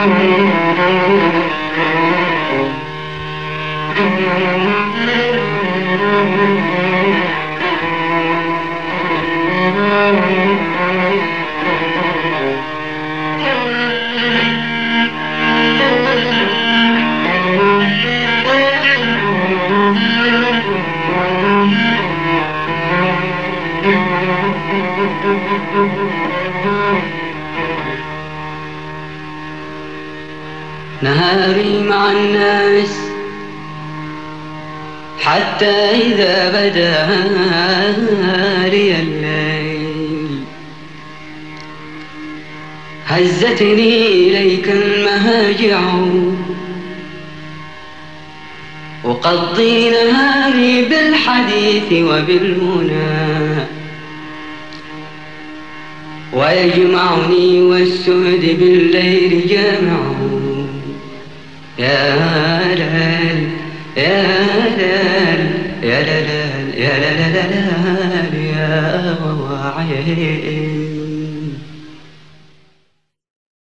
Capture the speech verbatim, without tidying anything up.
نهاري مع الناس حتى إذا بدا لي الليل هزتني إليك المهاجع أقضي نهاري بالحديث وبالمنى ويجمعني والسهد بالليل جامعه يا لال يا لال يا لال يا لال يا لال يا وعي